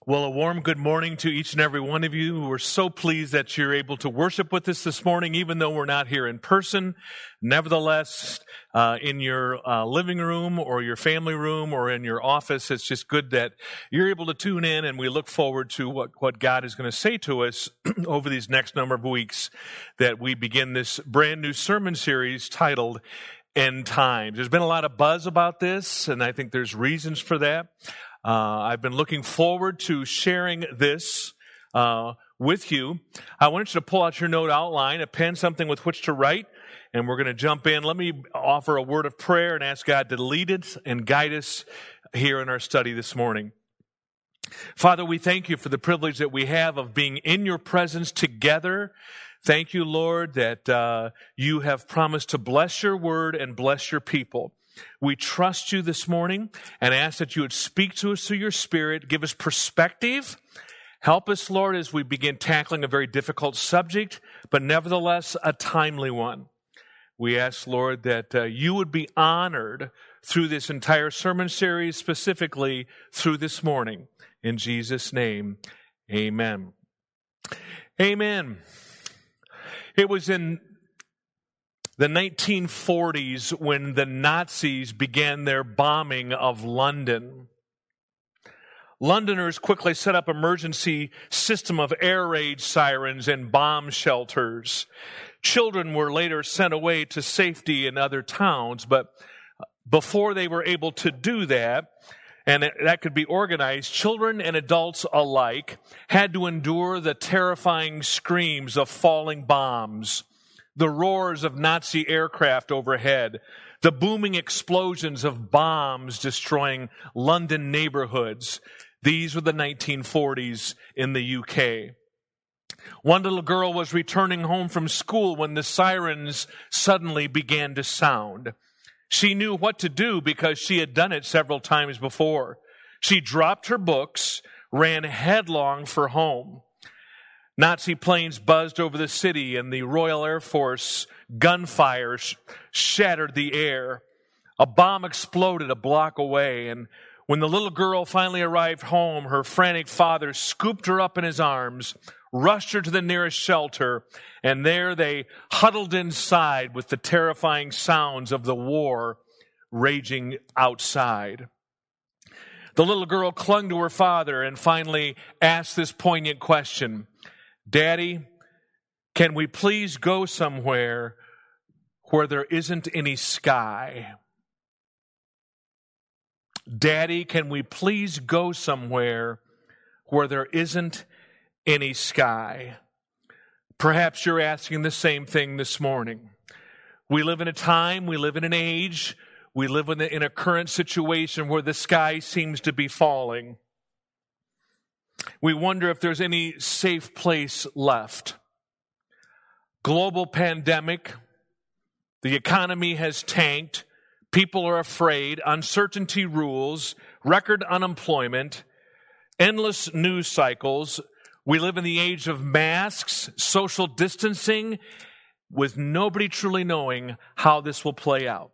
Well, a warm good morning to each and every one of you. We're so pleased that you're able to worship with us this morning, even though we're not here in person. Nevertheless, in your living room or your family room or in your office, it's just good that you're able to tune in, and we look forward to what God is going to say to us over these next number of weeks that we begin this brand new sermon series titled End Times. There's been a lot of buzz about this, and I think there's reasons for that. I've been looking forward to sharing this with you. I want you to pull out your note outline, a pen, something with which to write, and we're going to jump in. Let me offer a word of prayer and ask God to lead us and guide us here in our study this morning. Father, we thank you for the privilege that we have of being in your presence together. Thank you, Lord, that you have promised to bless your word and bless your people. We trust you this morning and ask that you would speak to us through your Spirit, give us perspective. Help us, Lord, as we begin tackling a very difficult subject, but nevertheless a timely one. We ask, Lord, that you would be honored through this entire sermon series, specifically through this morning. In Jesus' name, amen. Amen. It was in the 1940s when the Nazis began their bombing of London. Londoners quickly set up emergency system of air raid sirens and bomb shelters. Children were later sent away to safety in other towns, but before they were able to do that, and that could be organized, children and adults alike had to endure the terrifying screams of falling bombs, the roars of Nazi aircraft overhead, the booming explosions of bombs destroying London neighborhoods. These were the 1940s in the UK. One little girl was returning home from school when the sirens suddenly began to sound. She knew what to do because she had done it several times before. She dropped her books, ran headlong for home. Nazi planes buzzed over the city, and the Royal Air Force gunfire shattered the air. A bomb exploded a block away, and when the little girl finally arrived home, her frantic father scooped her up in his arms, rushed her to the nearest shelter, and there they huddled inside with the terrifying sounds of the war raging outside. The little girl clung to her father and finally asked this poignant question: "Daddy, can we please go somewhere where there isn't any sky? Daddy, can we please go somewhere where there isn't any sky?" Perhaps you're asking the same thing this morning. We live in a time, we live in an age, we live in a current situation where the sky seems to be falling. We wonder if there's any safe place left. Global pandemic, the economy has tanked, people are afraid, uncertainty rules, record unemployment, endless news cycles. We live in the age of masks, social distancing, with nobody truly knowing how this will play out.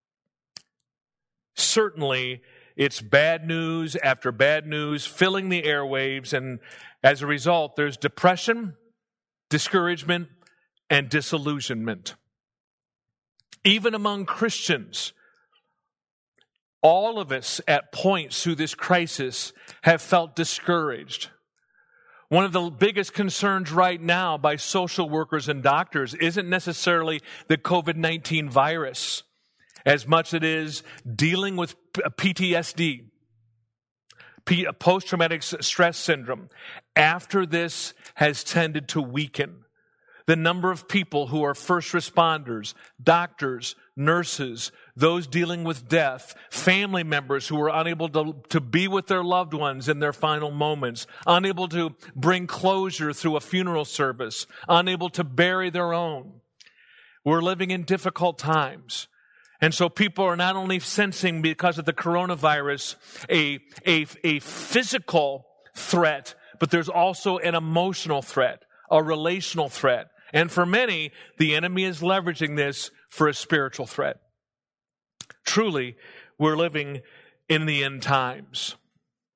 Certainly, it's bad news after bad news filling the airwaves, and as a result, there's depression, discouragement, and disillusionment. Even among Christians, all of us at points through this crisis have felt discouraged. One of the biggest concerns right now by social workers and doctors isn't necessarily the COVID-19 virus, as much as it is dealing with PTSD, post-traumatic stress syndrome. After this has tended to weaken, the number of people who are first responders, doctors, nurses, those dealing with death, family members who are unable to be with their loved ones in their final moments, unable to bring closure through a funeral service, unable to bury their own. We're living in difficult times. And so people are not only sensing, because of the coronavirus, a physical threat, but there's also an emotional threat, a relational threat. And for many, the enemy is leveraging this for a spiritual threat. Truly, we're living in the end times.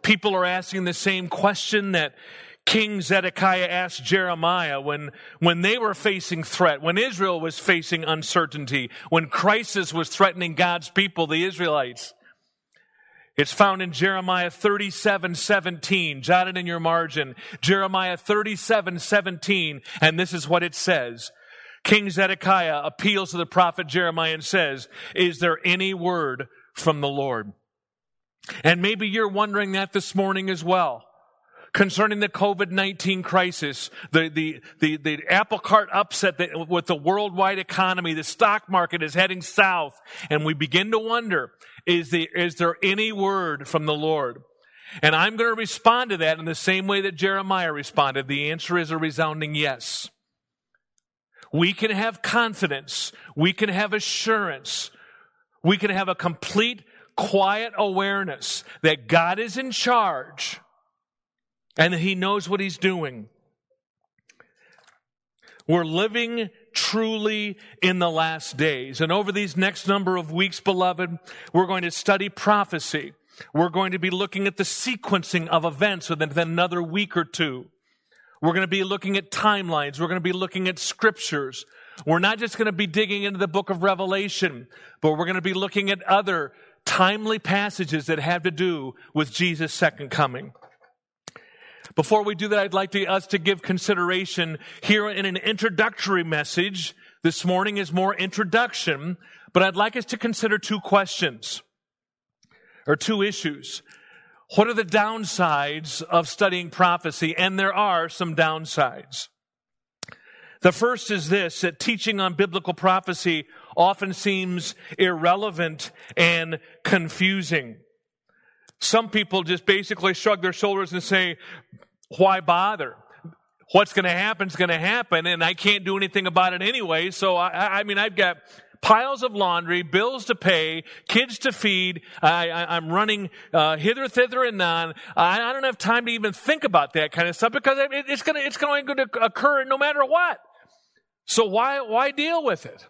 people are asking the same question that King Zedekiah asked Jeremiah when they were facing threat, when Israel was facing uncertainty, when crisis was threatening God's people, the Israelites. It's found in Jeremiah 37:17. Jot it in your margin. Jeremiah 37:17, and this is what it says. King Zedekiah appeals to the prophet Jeremiah and says, "Is there any word from the Lord?" And maybe you're wondering that this morning as well. Concerning the COVID-19 crisis, the apple cart upset with the worldwide economy, the stock market is heading south, and we begin to wonder, is there any word from the Lord? And I'm going to respond to that in the same way that Jeremiah responded. The answer is a resounding yes. We can have confidence. We can have assurance. We can have a complete, quiet awareness that God is in charge and that He knows what He's doing. We're living truly in the last days. And over these next number of weeks, beloved, we're going to study prophecy. We're going to be looking at the sequencing of events within another week or two. We're going to be looking at timelines. We're going to be looking at scriptures. We're not just going to be digging into the book of Revelation, but we're going to be looking at other timely passages that have to do with Jesus' second coming. Before we do that, I'd like us to give consideration here in an introductory message. This morning is more introduction, but I'd like us to consider two questions or two issues. What are the downsides of studying prophecy? And there are some downsides. The first is this, that teaching on biblical prophecy often seems irrelevant and confusing. Some people just basically shrug their shoulders and say, why bother? What's going to happen is going to happen, and I can't do anything about it anyway. So, I've got piles of laundry, bills to pay, kids to feed. I'm running hither, thither, and non. I don't have time to even think about that kind of stuff because it's going to occur no matter what. So why deal with it?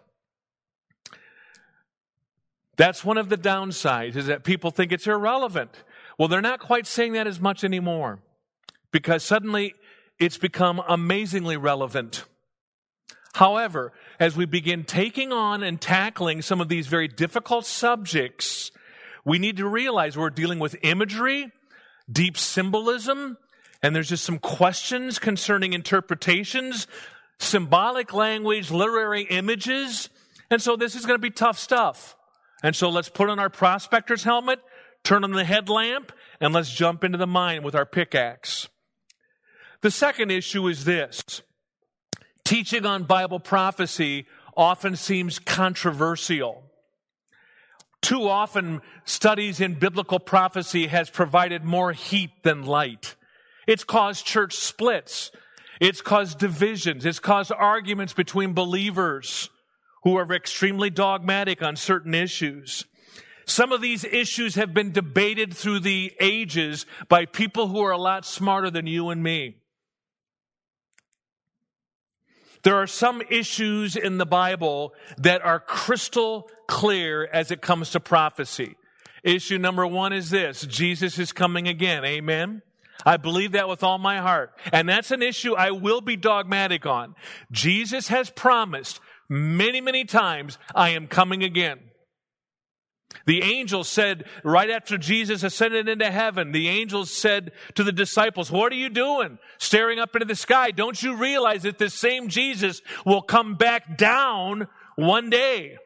That's one of the downsides, is that people think it's irrelevant. Well, they're not quite saying that as much anymore, because suddenly it's become amazingly relevant. However, as we begin taking on and tackling some of these very difficult subjects, we need to realize we're dealing with imagery, deep symbolism, and there's just some questions concerning interpretations, symbolic language, literary images, and so this is going to be tough stuff. And so let's put on our prospector's helmet, turn on the headlamp, and let's jump into the mine with our pickaxe. The second issue is this. Teaching on Bible prophecy often seems controversial. Too often, studies in biblical prophecy has provided more heat than light. It's caused church splits. It's caused divisions. It's caused arguments between believers who are extremely dogmatic on certain issues. Some of these issues have been debated through the ages by people who are a lot smarter than you and me. There are some issues in the Bible that are crystal clear as it comes to prophecy. Issue number one is this: Jesus is coming again. Amen? I believe that with all my heart. And that's an issue I will be dogmatic on. Jesus has promised many, many times, I am coming again. The angels said, right after Jesus ascended into heaven, the angels said to the disciples, what are you doing? Staring up into the sky. Don't you realize that this same Jesus will come back down one day?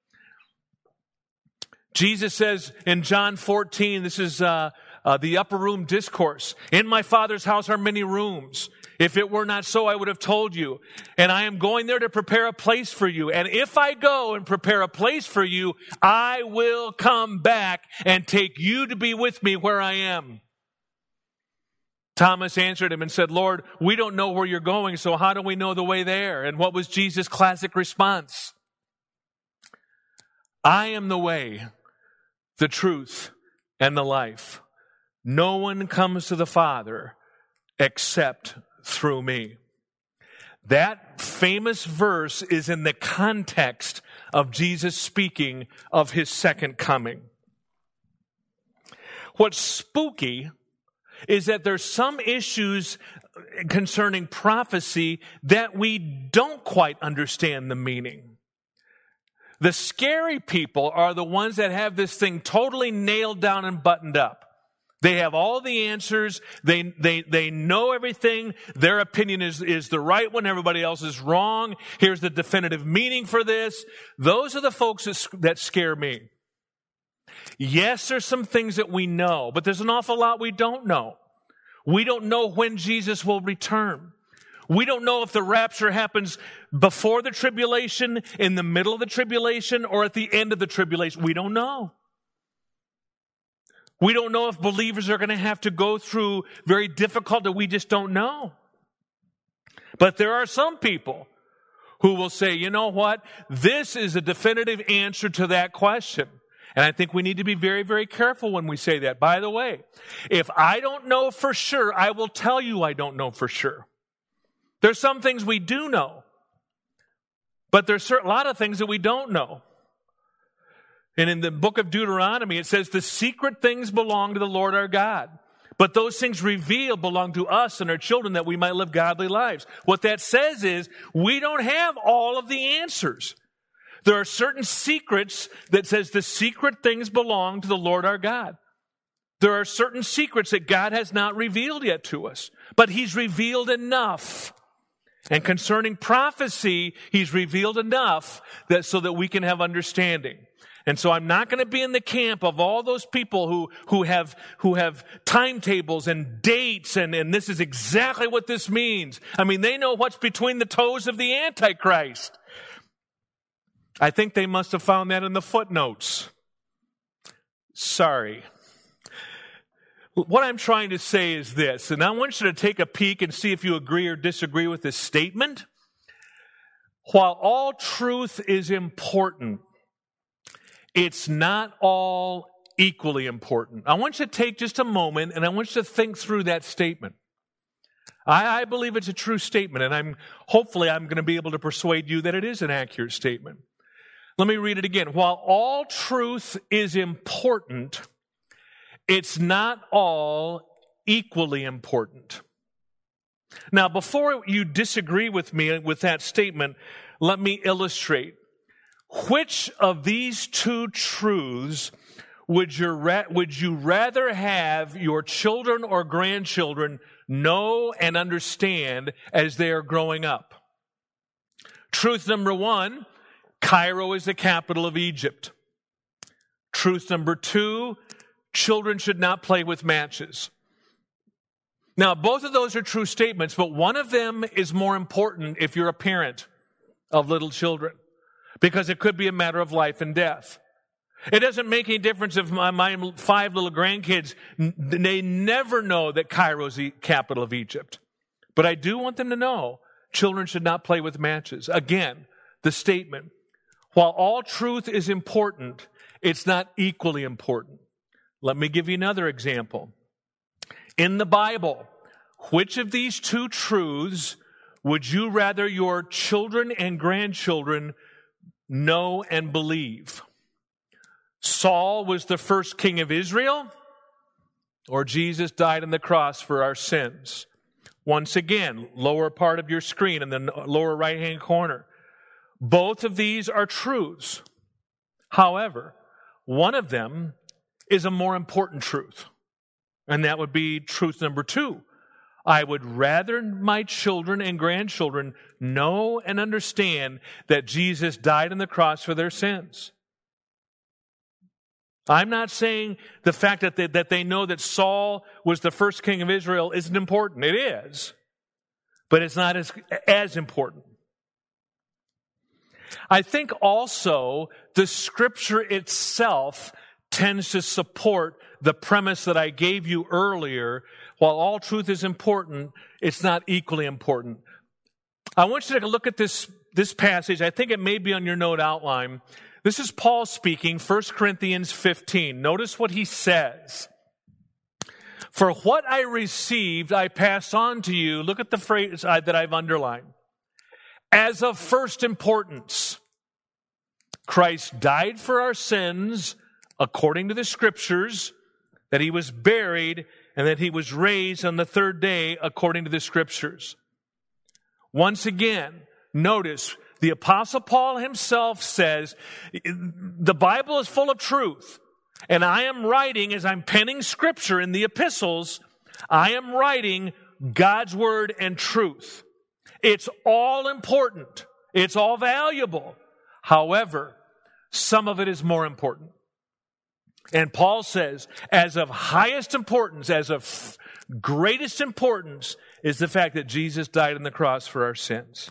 Jesus says in John 14, this is the upper room discourse. In my Father's house are many rooms. If it were not so, I would have told you. And I am going there to prepare a place for you. And if I go and prepare a place for you, I will come back and take you to be with me where I am. Thomas answered him and said, Lord, we don't know where you're going, so how do we know the way there? And what was Jesus' classic response? I am the way, the truth, and the life. No one comes to the Father except through me. That famous verse is in the context of Jesus speaking of his second coming. What's spooky is that there's some issues concerning prophecy that we don't quite understand the meaning. The scary people are the ones that have this thing totally nailed down and buttoned up. They have all the answers. They know everything. Their opinion is the right one. Everybody else is wrong. Here's the definitive meaning for this. Those are the folks that scare me. Yes, there's some things that we know, but there's an awful lot we don't know. We don't know when Jesus will return. We don't know if the rapture happens before the tribulation, in the middle of the tribulation, or at the end of the tribulation. We don't know. We don't know if believers are going to have to go through very difficult that we just don't know. But there are some people who will say, you know what? This is a definitive answer to that question. And I think we need to be very, very careful when we say that. By the way, if I don't know for sure, I will tell you I don't know for sure. There's some things we do know, but there's a lot of things that we don't know. And in the book of Deuteronomy, it says the secret things belong to the Lord our God. But those things revealed belong to us and our children that we might live godly lives. What that says is we don't have all of the answers. There are certain secrets that says the secret things belong to the Lord our God. There are certain secrets that God has not revealed yet to us, but He's revealed enough. And concerning prophecy, He's revealed enough so that we can have understanding. And so I'm not going to be in the camp of all those people who have timetables and dates and this is exactly what this means. I mean, they know what's between the toes of the Antichrist. I think they must have found that in the footnotes. Sorry. What I'm trying to say is this, and I want you to take a peek and see if you agree or disagree with this statement. While all truth is important, it's not all equally important. I want you to take just a moment and I want you to think through that statement. I believe it's a true statement, and hopefully I'm going to be able to persuade you that it is an accurate statement. Let me read it again. While all truth is important, it's not all equally important. Now, before you disagree with me with that statement, let me illustrate. Which of these two truths would you rather have your children or grandchildren know and understand as they are growing up? Truth number one, Cairo is the capital of Egypt. Truth number two, children should not play with matches. Now, both of those are true statements, but one of them is more important if you're a parent of little children, because it could be a matter of life and death. It doesn't make any difference if my 5 little grandkids, they never know that Cairo is the capital of Egypt. But I do want them to know children should not play with matches. Again, the statement, while all truth is important, it's not equally important. Let me give you another example. In the Bible, which of these two truths would you rather your children and grandchildren know and believe? Saul was the first king of Israel, or Jesus died on the cross for our sins? Once again, lower part of your screen in the lower right-hand corner. Both of these are truths. However, one of them is a more important truth, and that would be truth number 2. I would rather my children and grandchildren know and understand that Jesus died on the cross for their sins. I'm not saying the fact that they know that Saul was the first king of Israel isn't important. It is, but it's not as important. I think also the Scripture itself tends to support the premise that I gave you earlier. While all truth is important, it's not equally important. I want you to look at this passage. I think it may be on your note outline. This is Paul speaking, 1 Corinthians 15. Notice what he says. For what I received, I pass on to you. Look at the phrase that I've underlined. As of first importance, Christ died for our sins according to the Scriptures, that he was buried, and that he was raised on the third day according to the Scriptures. Once again, notice the Apostle Paul himself says, the Bible is full of truth, and I am writing, as I'm penning Scripture in the epistles, I am writing God's Word and truth. It's all important. It's all valuable. However, some of it is more important. And Paul says, as of highest importance, as of greatest importance, is the fact that Jesus died on the cross for our sins.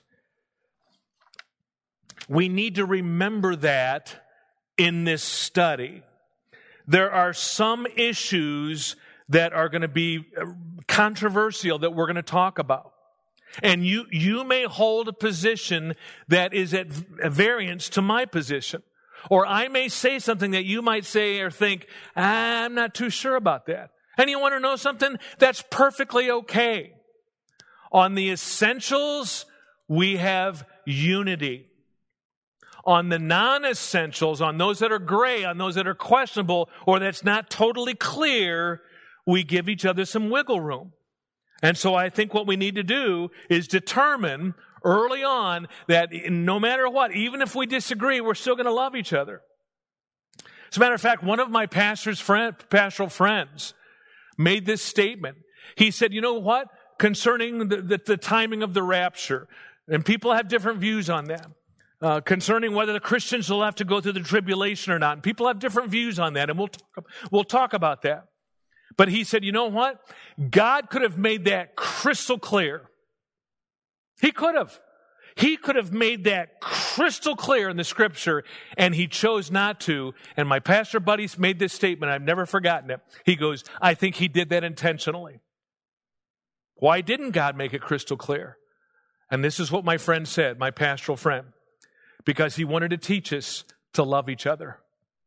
We need to remember that in this study. There are some issues that are going to be controversial that we're going to talk about. And you may hold a position that is at variance to my position. Or I may say something that you might say or think, I'm not too sure about that. And you want to know something? That's perfectly okay. On the essentials, we have unity. On the non-essentials, on those that are gray, on those that are questionable, or that's not totally clear, we give each other some wiggle room. And so I think what we need to do is determine early on that no matter what, even if we disagree, we're still going to love each other. As a matter of fact, one of my pastoral friends made this statement. He said, you know what? Concerning the timing of the rapture, and people have different views on that. Concerning whether the Christians will have to go through the tribulation or not. And people have different views on that, and we'll talk about that. But he said, you know what? God could have made that crystal clear. He could have. He could have made that crystal clear in the Scripture, and he chose not to. And my pastor buddies made this statement. I've never forgotten it. He goes, I think he did that intentionally. Why didn't God make it crystal clear? And this is what my friend said, my pastoral friend. Because he wanted to teach us to love each other.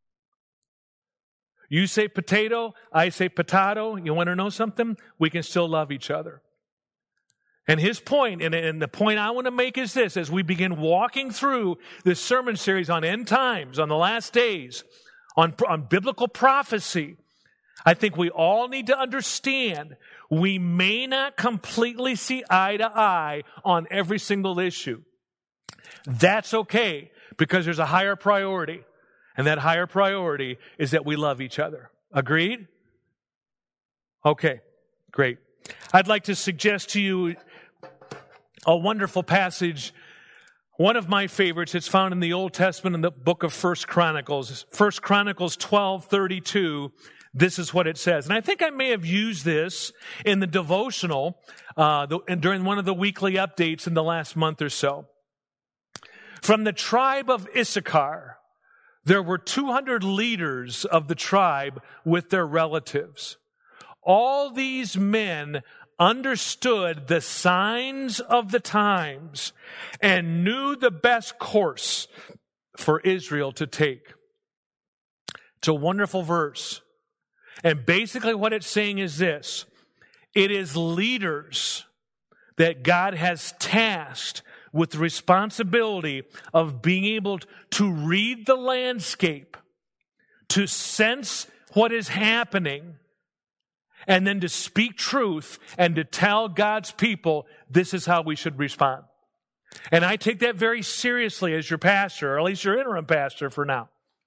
You say potato, I say potato. You want to know something? We can still love each other. And his point, and the point I want to make is this, as we begin walking through this sermon series on end times, on the last days, on biblical prophecy, I think we all need to understand we may not completely see eye to eye on every single issue. That's okay, because there's a higher priority. And that higher priority is that we love each other. Agreed? Okay, great. I'd like to suggest to you a wonderful passage, one of my favorites. It's found in the Old Testament in the book of 1 Chronicles. 1 Chronicles 12:32. This is what it says. And I think I may have used this in the devotional and during one of the weekly updates in the last month or so. From the tribe of Issachar, there were 200 leaders of the tribe with their relatives. All these men understood the signs of the times and knew the best course for Israel to take. It's a wonderful verse. And basically what it's saying is this. It is leaders that God has tasked with the responsibility of being able to read the landscape, to sense what is happening, and then to speak truth and to tell God's people this is how we should respond. And I take that very seriously as your pastor, or at least your interim pastor for now.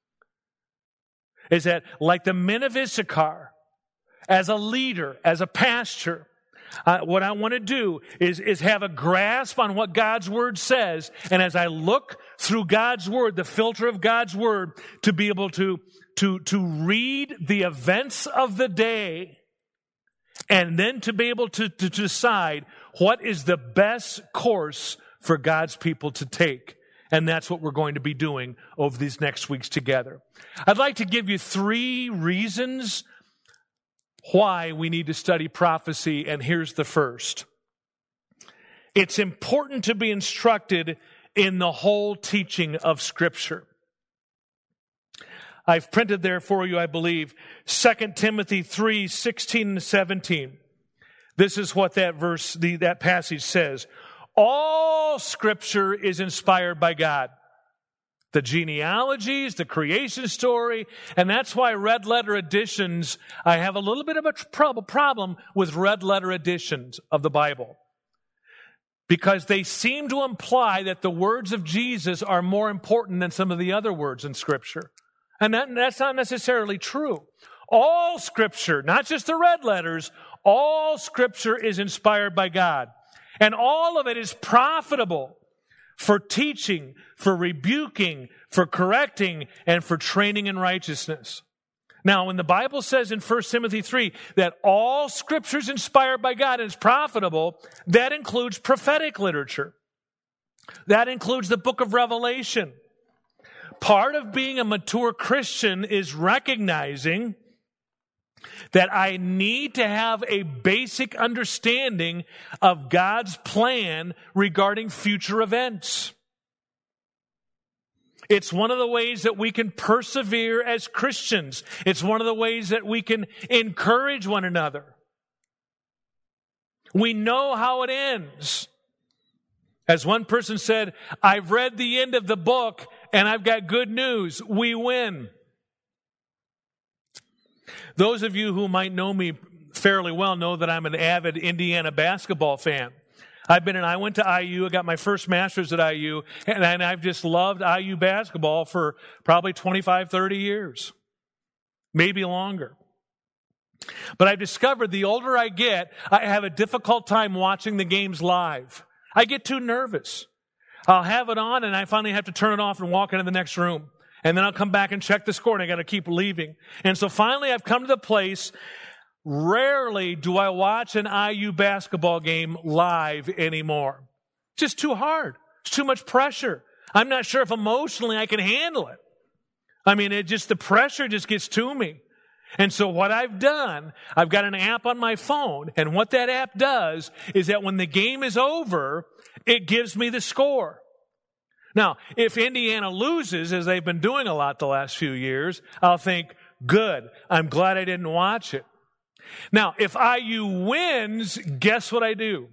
Is that like the men of Issachar, as a leader, as a pastor, what I want to do is have a grasp on what God's Word says. And as I look through God's Word, the filter of God's Word, to be able to read the events of the day, and then to be able to decide what is the best course for God's people to take. And that's what we're going to be doing over these next weeks together. I'd like to give you 3 reasons why we need to study prophecy, and here's the first. It's important to be instructed in the whole teaching of Scripture. I've printed there for you, I believe, 2 Timothy 3:16 and 17. This is what that verse, that passage says. All Scripture is inspired by God. the genealogies, the creation story, and that's why red letter editions, I have a little bit of a problem with red letter editions of the Bible. Because they seem to imply that the words of Jesus are more important than some of the other words in Scripture. And that's not necessarily true. All Scripture, not just the red letters, all Scripture is inspired by God. And all of it is profitable for teaching, for rebuking, for correcting, and for training in righteousness. Now, when the Bible says in 1 Timothy 3 that all Scripture is inspired by God and is profitable, that includes prophetic literature. That includes the book of Revelation. Part of being a mature Christian is recognizing that I need to have a basic understanding of God's plan regarding future events. It's one of the ways that we can persevere as Christians. It's one of the ways that we can encourage one another. We know how it ends. As one person said, I've read the end of the book and I've got good news. We win. Those of you who might know me fairly well know that I'm an avid Indiana basketball fan. I went to IU, I got my first master's at IU, and I've just loved IU basketball for probably 25, 30 years. Maybe longer. But I've discovered the older I get, I have a difficult time watching the games live. I get too nervous. I'll have it on, and I finally have to turn it off and walk into the next room. And then I'll come back and check the score, and I got to keep leaving. And so finally I've come to the place, rarely do I watch an IU basketball game live anymore. Just too hard. It's too much pressure. I'm not sure if emotionally I can handle it. I mean, the pressure just gets to me. And so what I've done, I've got an app on my phone, and what that app does is that when the game is over, it gives me the score. Now, if Indiana loses, as they've been doing a lot the last few years, I'll think, good, I'm glad I didn't watch it. Now, if IU wins, guess what I do?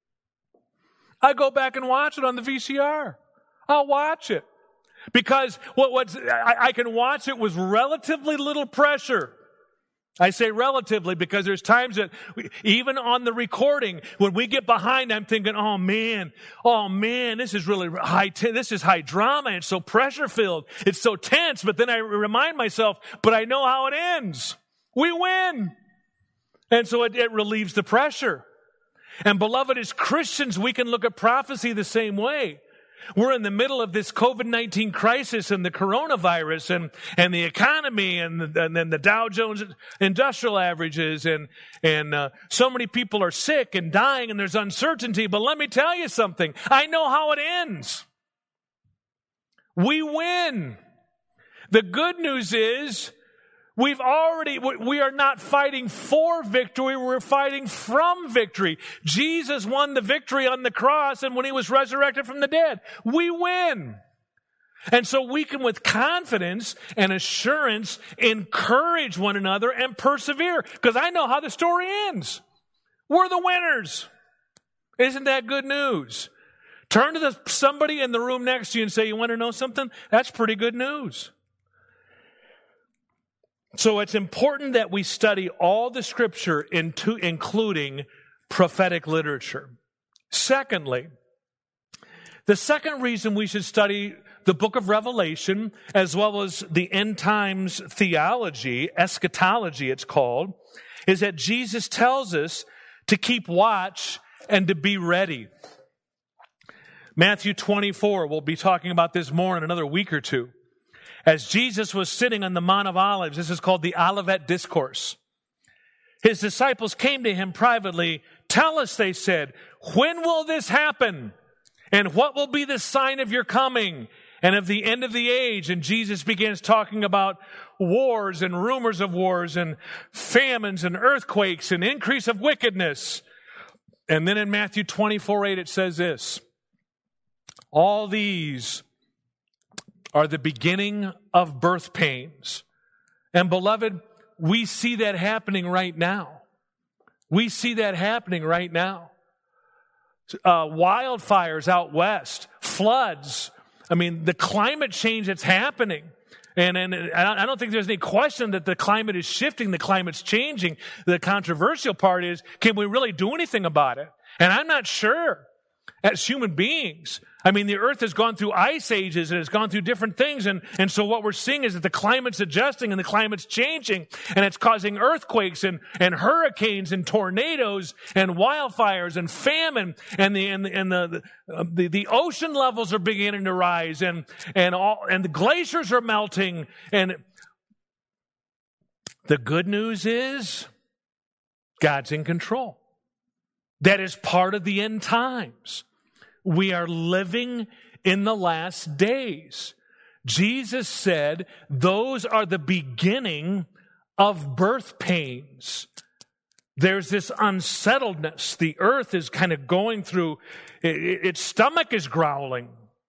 I go back and watch it on the VCR. I'll watch it. Because I can watch it with relatively little pressure. I say relatively because there's times that even on the recording, when we get behind, I'm thinking, oh man, this is really this is high drama. It's so pressure filled. It's so tense. But then I remind myself, but I know how it ends. We win. And so it relieves the pressure. And beloved, as Christians, we can look at prophecy the same way. We're in the middle of this COVID-19 crisis and the coronavirus and the economy and then the Dow Jones industrial averages and so many people are sick and dying and there's uncertainty. But let me tell you something. I know how it ends. We win. The good news is we are not fighting for victory, we're fighting from victory. Jesus won the victory on the cross, and when he was resurrected from the dead, we win. And so we can, with confidence and assurance, encourage one another and persevere, because I know how the story ends. We're the winners. Isn't that good news? Turn to somebody in the room next to you and say, you want to know something? That's pretty good news. So it's important that we study all the Scripture including prophetic literature. Secondly, the second reason we should study the book of Revelation, as well as the end times theology, eschatology it's called, is that Jesus tells us to keep watch and to be ready. Matthew 24, we'll be talking about this more in another week or two. As Jesus was sitting on the Mount of Olives, this is called the Olivet Discourse. His disciples came to him privately. Tell us, they said, when will this happen? And what will be the sign of your coming and of the end of the age? And Jesus begins talking about wars and rumors of wars and famines and earthquakes and increase of wickedness. And then in Matthew 24:8, it says this, all these are the beginning of birth pains. And beloved, we see that happening right now. We see that happening right now. Wildfires out west, floods, I mean, the climate change that's happening. And I don't think there's any question that the climate is shifting, the climate's changing. The controversial part is, can we really do anything about it? And I'm not sure. As human beings, I mean, the earth has gone through ice ages and it's gone through different things. And so what we're seeing is that the climate's adjusting and the climate's changing, and it's causing earthquakes and hurricanes and tornadoes and wildfires and famine, and the ocean levels are beginning to rise, and the glaciers are melting. And the good news is God's in control. That is part of the end times. We are living in the last days. Jesus said those are the beginning of birth pains. There's this unsettledness. The earth is kind of going through, its stomach is growling.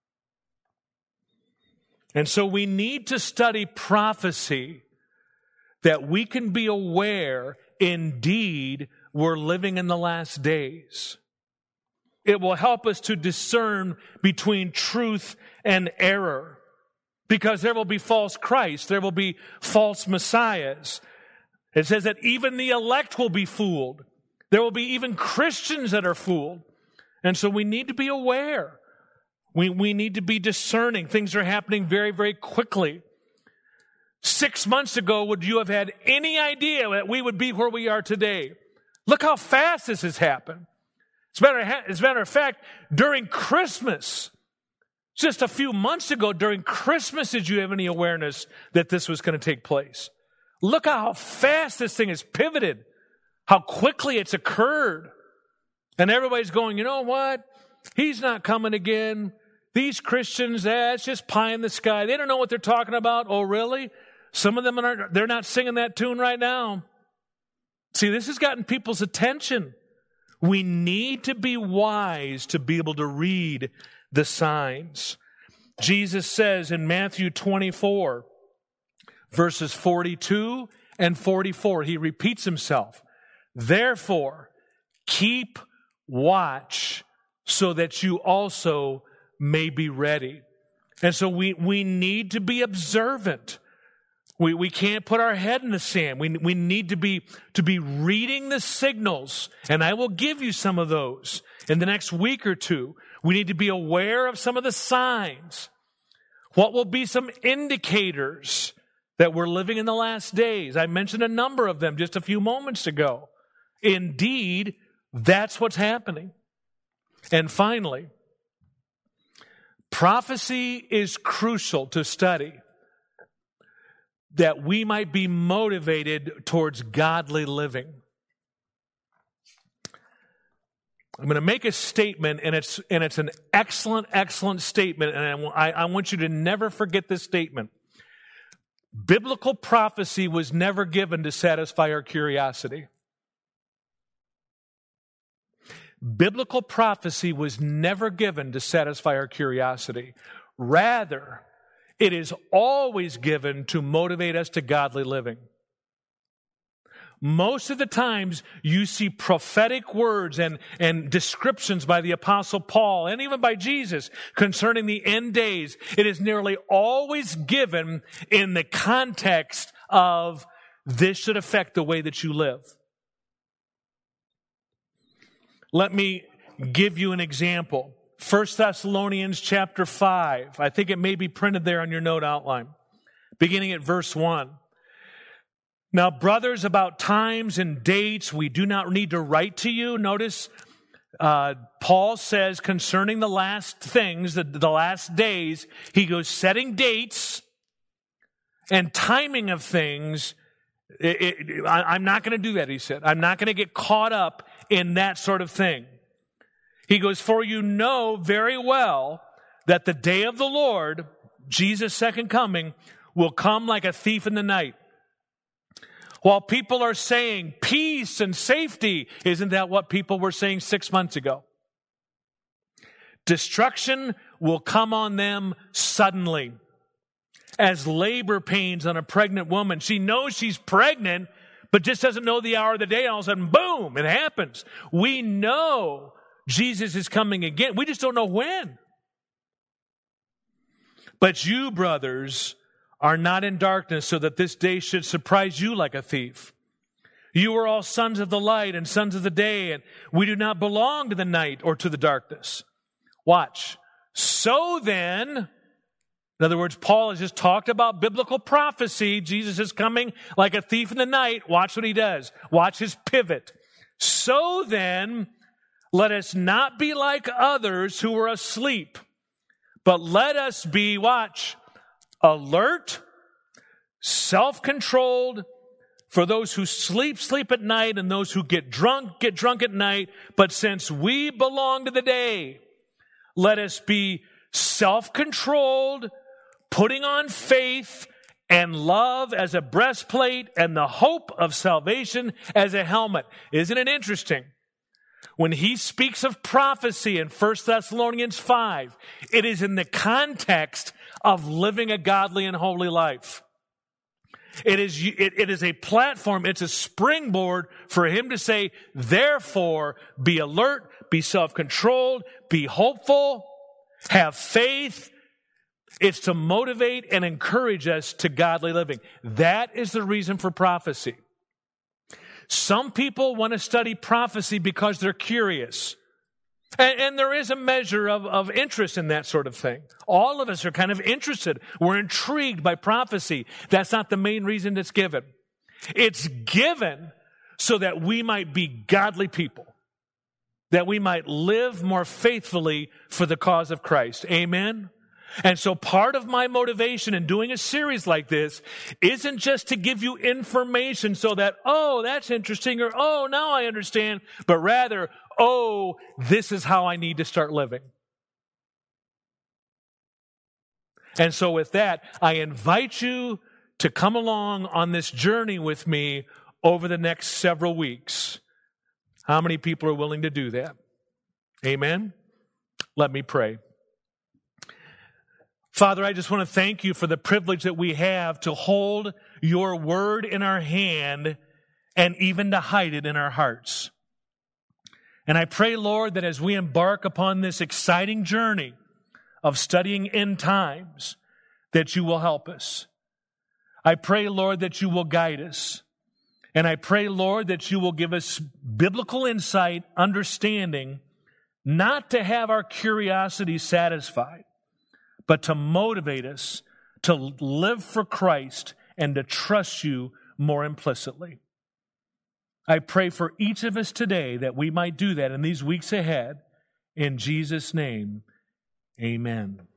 And so we need to study prophecy that we can be aware, indeed, we're living in the last days. It will help us to discern between truth and error, because there will be false Christs, there will be false messiahs. It says that even the elect will be fooled. There will be even Christians that are fooled. And so we need to be aware. We need to be discerning. Things are happening very, very quickly. 6 months ago, would you have had any idea that we would be where we are today? Look how fast this has happened. As a matter of fact, during Christmas, just a few months ago, during Christmas, did you have any awareness that this was going to take place? Look how fast this thing has pivoted, how quickly it's occurred. And everybody's going, you know what? He's not coming again. These Christians, it's just pie in the sky. They don't know what they're talking about. Oh, really? Some of them they're not singing that tune right now. See, this has gotten people's attention. We need to be wise to be able to read the signs. Jesus says in Matthew 24, verses 42 and 44, he repeats himself. Therefore, keep watch so that you also may be ready. And so we need to be observant. We can't put our head in the sand. We need to be reading the signals, and I will give you some of those in the next week or two. We need to be aware of some of the signs. What will be some indicators that we're living in the last days? I mentioned a number of them just a few moments ago. Indeed, that's what's happening. And finally, prophecy is crucial to study, that we might be motivated towards godly living. I'm going to make a statement, and it's an excellent, excellent statement, and I want you to never forget this statement. Biblical prophecy was never given to satisfy our curiosity. Biblical prophecy was never given to satisfy our curiosity. Rather, it is always given to motivate us to godly living. Most of the times you see prophetic words and descriptions by the Apostle Paul and even by Jesus concerning the end days. It is nearly always given in the context of this should affect the way that you live. Let me give you an example. 1 Thessalonians chapter 5. I think it may be printed there on your note outline. Beginning at verse 1. Now, brothers, about times and dates, we do not need to write to you. Notice, Paul says concerning the last things, the last days, he goes setting dates and timing of things. I'm not going to do that, he said. I'm not going to get caught up in that sort of thing. He goes, for you know very well that the day of the Lord, Jesus' second coming, will come like a thief in the night. While people are saying peace and safety, isn't that what people were saying 6 months ago? Destruction will come on them suddenly. As labor pains on a pregnant woman. She knows she's pregnant, but just doesn't know the hour of the day. And all of a sudden, boom, it happens. We know Jesus is coming again. We just don't know when. But you, brothers, are not in darkness so that this day should surprise you like a thief. You are all sons of the light and sons of the day, and we do not belong to the night or to the darkness. Watch. So then, in other words, Paul has just talked about biblical prophecy. Jesus is coming like a thief in the night. Watch what he does. Watch his pivot. So then, let us not be like others who are asleep, but let us be, watch, alert, self-controlled. For those who sleep at night, and those who get drunk at night. But since we belong to the day, let us be self-controlled, putting on faith and love as a breastplate and the hope of salvation as a helmet. Isn't it interesting? When he speaks of prophecy in 1 Thessalonians 5, it is in the context of living a godly and holy life. It is a platform, it's a springboard for him to say, therefore, be alert, be self-controlled, be hopeful, have faith. It's to motivate and encourage us to godly living. That is the reason for prophecy. Some people want to study prophecy because they're curious. And there is a measure of interest in that sort of thing. All of us are kind of interested. We're intrigued by prophecy. That's not the main reason it's given. It's given so that we might be godly people, that we might live more faithfully for the cause of Christ. Amen? And so part of my motivation in doing a series like this isn't just to give you information so that, oh, that's interesting, or, oh, now I understand, but rather, oh, this is how I need to start living. And so with that, I invite you to come along on this journey with me over the next several weeks. How many people are willing to do that? Amen? Let me pray. Father, I just want to thank you for the privilege that we have to hold your word in our hand and even to hide it in our hearts. And I pray, Lord, that as we embark upon this exciting journey of studying end times, that you will help us. I pray, Lord, that you will guide us. And I pray, Lord, that you will give us biblical insight, understanding, not to have our curiosity satisfied, but to motivate us to live for Christ and to trust you more implicitly. I pray for each of us today that we might do that in these weeks ahead. In Jesus' name, amen.